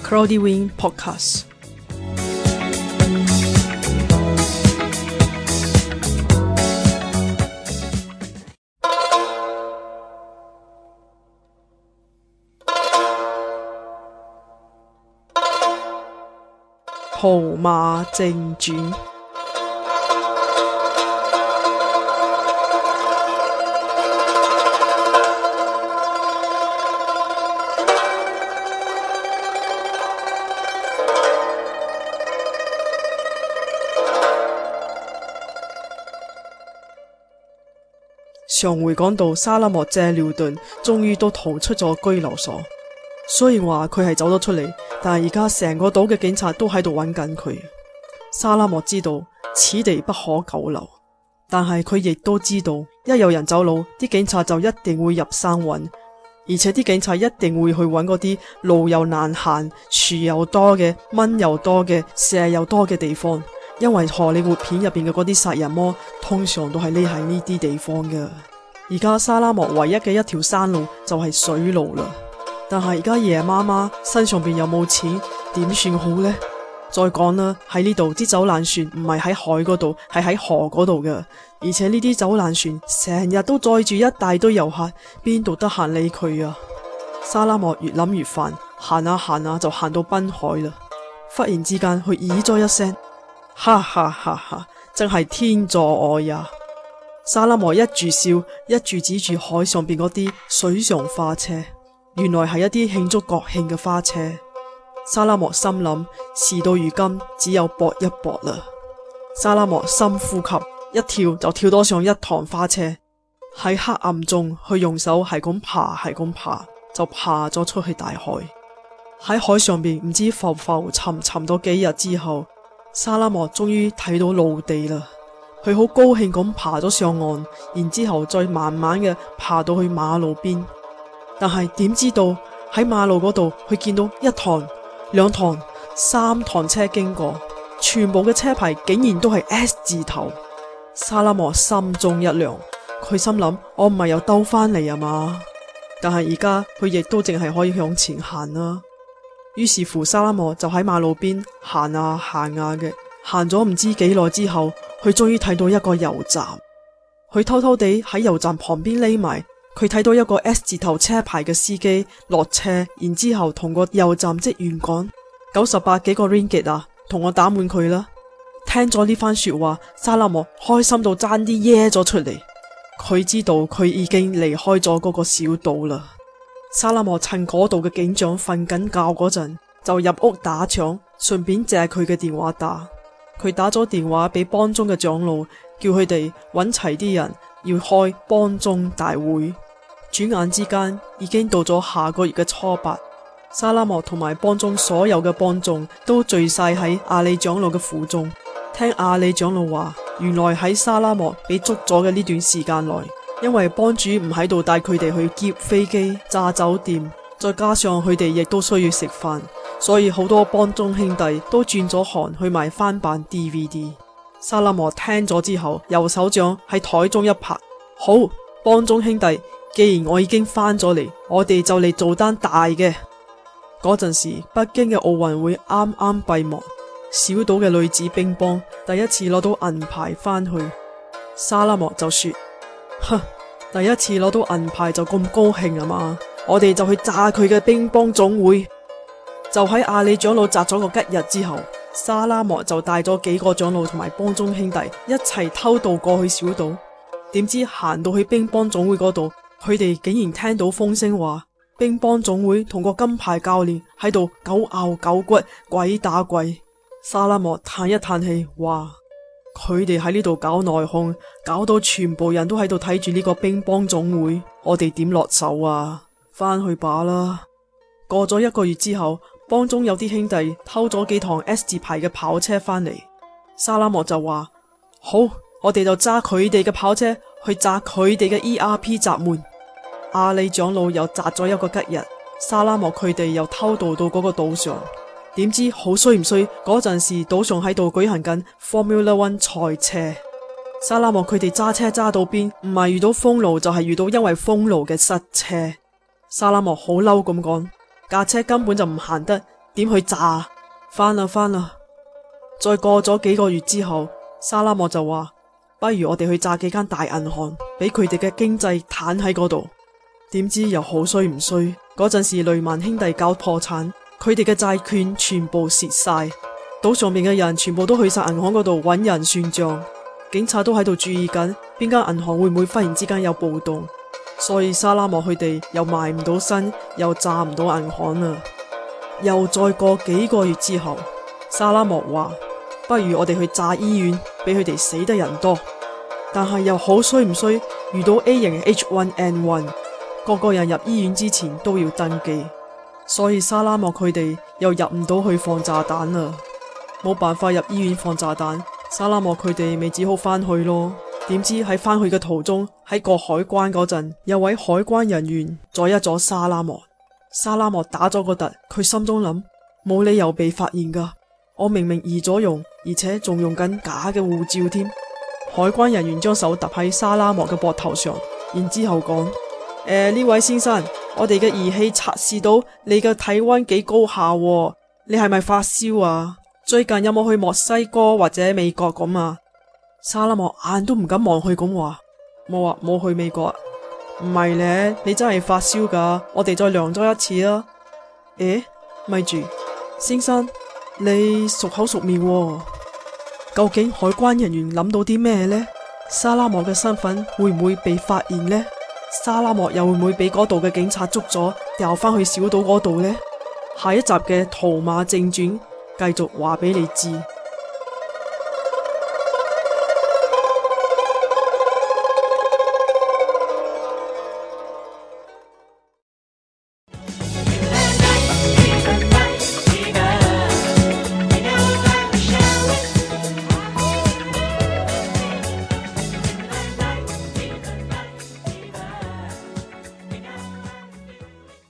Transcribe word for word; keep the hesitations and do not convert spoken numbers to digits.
Cloudy Wing Podcast。號碼正傳。上回講到沙拉莫謝廖頓終於都逃出咗拘留所，雖然話佢係走咗出嚟，但係而家成個島嘅警察都喺度揾緊佢。沙拉莫知道此地不可久留，但係佢亦都知道一有人走佬，啲警察就一定會入山揾，而且啲警察一定會去揾嗰啲路又難行、樹又多嘅、蚊又多嘅、蛇又多嘅地方，因為荷里活片入邊嘅嗰啲殺人魔通常都係匿喺呢啲地方嘅。而家沙拉莫唯一嘅一條山路就係水路啦，但係而家夜媽媽身上邊又冇錢，點算好呢？再講啦，喺呢度啲走難船唔係喺海嗰度，係喺河嗰度嘅，而且呢啲走難船成日都載住一大堆遊客，邊度得閒理佢啊？沙拉莫越諗越煩，行下行下就行到濱海啦。忽然之間佢咦咗一聲，哈哈哈哈，真係天助我呀！沙拉莫一住笑，一住指住海上邊嗰啲水上花車，原來係一啲慶祝國慶嘅花車。沙拉莫心諗，事到如今只有搏一搏啦。沙拉莫深呼吸，一跳就跳到上一趟花車，喺黑暗中佢用手係咁爬係咁爬，就爬咗出去大海。喺海上邊唔知浮浮沉沉咗幾日之後，沙拉莫終於睇到陸地啦。佢好高興咁爬咗上岸，然之後再慢慢嘅爬到去馬路邊。但係點知道喺馬路嗰度，佢見到一趟、兩趟、三趟車經過，全部嘅車牌竟然都係 S 字頭。沙拉莫心中一涼，佢心諗：我唔係又兜翻嚟啊嘛？但係而家佢亦都淨係可以向前行啦。於是乎，沙拉莫就喺馬路邊行啊行啊嘅，行咗唔知幾耐之後，佢終於睇到一個油站。佢偷偷地喺油站旁邊匿埋，佢睇到一個 S 字頭車牌嘅司機落車，然之後同個油站職員講：九十八幾個 ringgit 啊，同我打滿佢啦。聽咗呢番說話，沙拉莫開心到爭啲耶咗出嚟。佢知道佢已經離開咗嗰個小島啦。沙拉莫趁嗰度嘅警長瞓緊覺嗰陣，就入屋打搶，順便借佢嘅電話打。佢打咗電話俾幫中嘅長老，叫佢哋揾齊啲人，要開幫中大會。轉眼之間已經到咗下個月嘅初八，沙拉莫同埋幫中所有嘅幫眾都聚晒喺阿里長老嘅府中。聽阿里長老話，原來喺沙拉莫被捉咗嘅呢段時間內，因為幫主唔喺度帶佢哋去劫飛機、炸酒店，再加上佢哋亦都需要食飯，所以好多幫中兄弟都轉咗行去買翻版 D V D。 沙拉莫聽咗之後，右手掌喺台中一拍，好，幫中兄弟，既然我已經翻咗嚟，我哋就嚟做單大嘅。嗰陣時北京嘅奧運會啱啱閉幕，小島嘅女子乒乓第一次攞到銀牌翻去。沙拉莫就說：哼，第一次攞到銀牌就咁高興啊嘛，我哋就去炸佢嘅乒乓總會。就喺阿里長老擲咗個吉日之後，沙拉莫就帶咗幾個長老同埋幫中兄弟一齊偷渡過去小島。點知行到去乒乓總會嗰度，佢哋竟然聽到風聲話乒乓總會同個金牌教練喺度狗咬狗骨，鬼打鬼。沙拉莫嘆一嘆氣，話佢哋喺呢度搞內訌，搞到全部人都喺度睇住呢個乒乓總會，我哋點落手啊？翻去罷啦。過咗一個月之後，幫中有啲兄弟偷咗幾趟 S 字牌嘅跑車翻嚟，沙拉莫就話：好，我哋就揸佢哋嘅跑車去炸佢哋嘅 E R P 閘門。阿里長老又擲咗一個吉日，沙拉莫佢哋又偷渡到嗰個島上。點知好衰唔衰，嗰陣時島上喺度舉行緊 Formula One 賽車。沙拉莫佢哋揸車揸到邊，唔係遇到封路就係遇到因為封路嘅塞車。沙拉莫好嬲咁講：架車根本就唔行得， 點去炸？翻啦翻啦！再過咗幾個月之後，沙拉莫就話：不如我哋去炸幾間大銀行，俾佢哋嘅經濟癱喺嗰度。點知又好衰唔衰？嗰陣時雷曼兄弟搞破產，佢哋嘅債券全部蝕晒，島上面嘅人全部都去晒銀行嗰度揾人算賬，警察都喺度注意緊邊間銀行會唔會忽然之間有暴動，所以沙拉莫佢哋又賣唔到身，又炸唔到銀行啦。又再過幾個月之後，沙拉莫話：不如我哋去炸醫院，俾佢哋死得人多。但係又好衰唔衰，遇到 A 型 H 一 N 一，個個人入醫院之前都要登記，所以沙拉莫佢哋又入唔到去放炸彈啦。冇辦法入醫院放炸彈，沙拉莫佢哋咪只好翻去咯。點知喺翻去嘅途中，喺過海關嗰陣，有位海關人員阻一咗沙拉莫。沙拉莫打咗個突，佢心中諗：冇理由被發現噶，我明明移咗容，而且仲用緊假嘅護照添。海關人員將手搭喺沙拉莫嘅膊頭上，然之後講：誒，呢位先生，我哋嘅儀器測試到你嘅體溫幾高下喎，你係咪發燒啊？最近有冇去墨西哥或者美國咁啊？沙拉莫眼都唔敢望去咁話：冇啊，冇去美國啊。唔係咧，你真係發燒噶，我哋再量咗一次啊。誒，咪住，先生，你熟口熟面喎。究竟海關人員諗到啲咩呢？沙拉莫嘅身份會唔會被發現呢？沙拉莫又會唔會俾嗰度嘅警察捉咗，掉翻去小島嗰度呢？下一集嘅《逃馬正傳》繼續話俾你知。